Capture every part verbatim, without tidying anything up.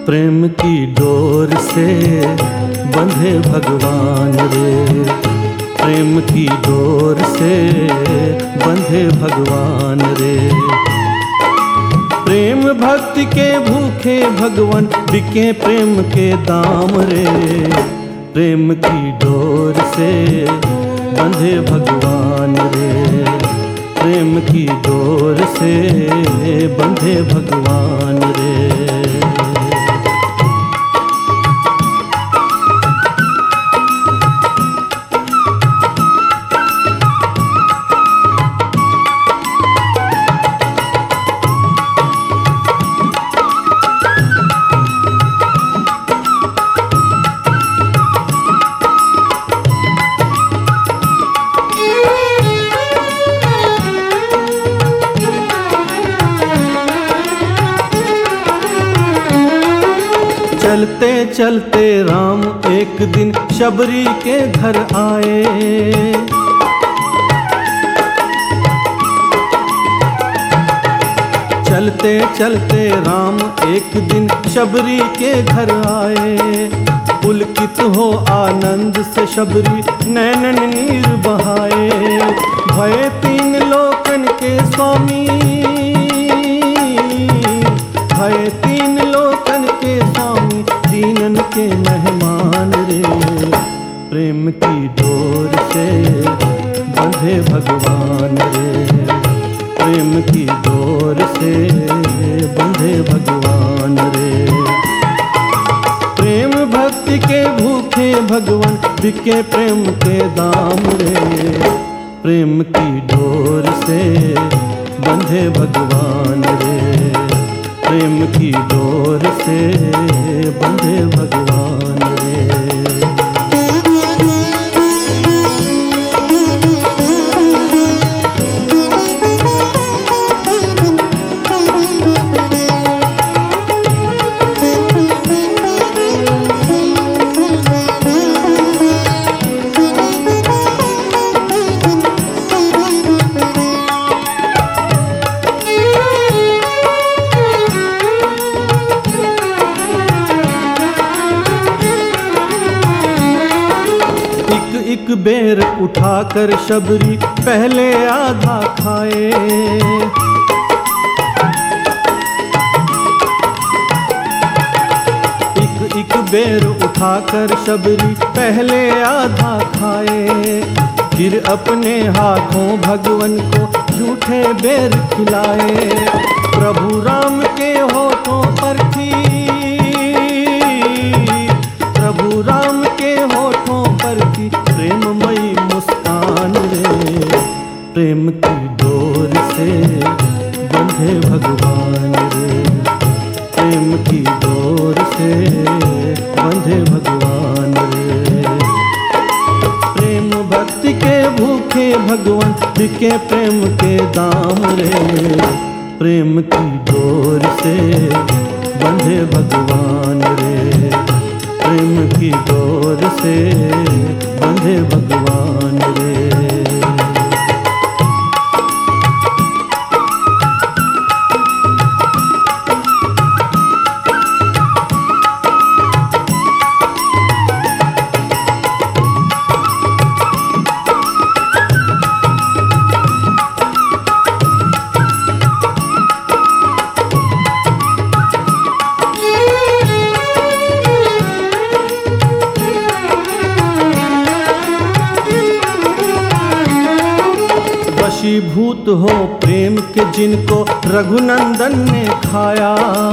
प्रेम की डोर से बंधे भगवान रे, प्रेम की डोर से बंधे भगवान रे। प्रेम भक्ति के भूखे भगवान, बिके प्रेम के दाम रे। प्रेम की डोर से बंधे भगवान रे, प्रेम की डोर से बंधे भगवान रे। चलते चलते राम एक दिन शबरी के घर आए। चलते चलते राम एक दिन शबरी के घर आए। पुलकित हो आनंद से शबरी नैनन नीर बहाए। भय तीन लोकन के स्वामी, भय तीन लोकन के स्वामी, दीनन के मेहमान रे। प्रेम की डोर से बंधे भगवान रे, प्रेम की डोर से बंधे भगवान रे। प्रेम भक्ति के भूखे भगवान, बिके प्रेम के दाम रे। प्रेम की डोर से बंधे भगवान रे, प्रेम की डोर से बंधे भगवान रे। एक बेर उठाकर शबरी पहले आधा खाए। एक एक बेर उठाकर शबरी पहले आधा खाए। फिर अपने हाथों भगवन को झूठे बेर खिलाए। प्रभु राम के होठों पर थी, प्रभु राम के होठों पर थी प्रेममयी मुस्कान रे। प्रेम की डोर से बंधे भगवान रे, प्रेम की डोर से बंधे भगवान रे। प्रेम भक्ति के भूखे भगवान, बिके प्रेम के दाम रे। प्रेम की डोर से बंधे भगवान रे, प्रेम की डोर से बंधे भगवान रे। वशीभूत हो प्रेम के जिनको रघुनंदन ने खाया।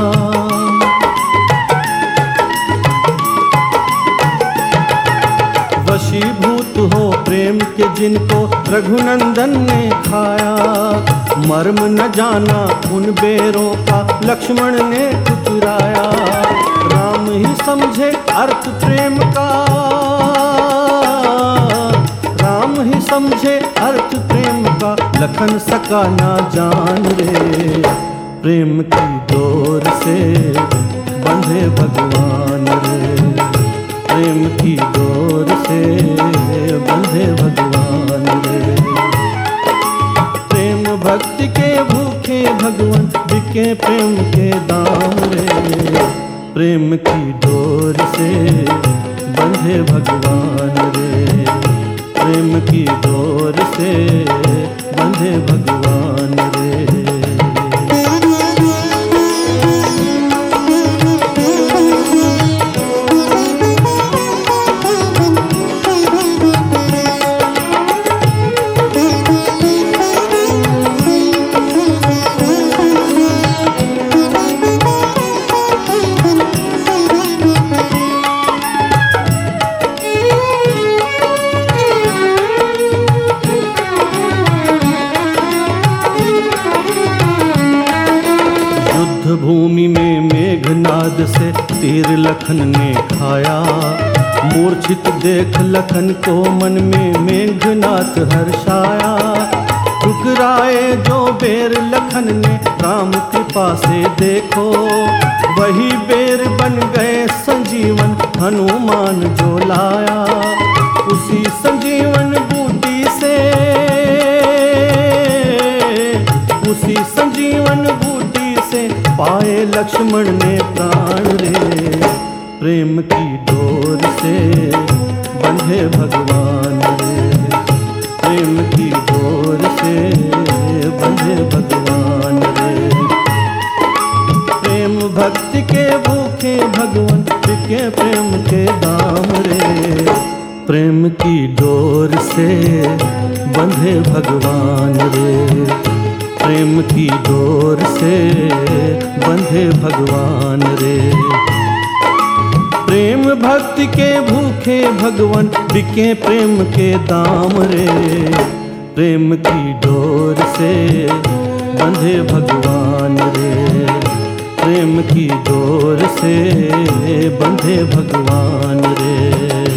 वशीभूत हो प्रेम के जिनको रघुनंदन ने खाया। मर्म न जाना उन बेरों का लक्ष्मण ने ठुकराया। राम ही समझे अर्थ प्रेम का, राम ही समझे अर्थ प्रेम का, लखन सका ना जान रे। प्रेम की डोर से बंधे भगवान रे, प्रेम की डोर से बंधे भगवान रे। प्रेम भक्ति के भूखे भगवान, बिके प्रेम के दाम रे। प्रेम की डोर से बंधे भगवान रे, प्रेम की डोर से बंधे भगवान रे। भूमि में मेघनाद से तीर लखन ने खाया, मूर्छित देख लखन को मन में मेघनाथ हर्षाया। ठुकराए जो बेर लखन ने राम कृपा से देखो, वही बेर बन गए संजीवन हनुमान जो लाया। उसी संजीवन बूटी से, उसी संजीवन बूटी से पाए लक्ष्मण ने प्राण रे, प्रेम की डोर से बंधे भगवान रे, प्रेम की डोर से बंधे भगवान रे। प्रेम भक्ति के भूखे भगवान बिके प्रेम के दाम रे, प्रेम की डोर से बंधे भगवान रे, प्रेम की डोर से बंधे भगवान रे। प्रेम भक्ति के भूखे भगवान बिके प्रेम के दाम रे, प्रेम की डोर से बंधे भगवान रे, प्रेम की डोर से बंधे भगवान रे।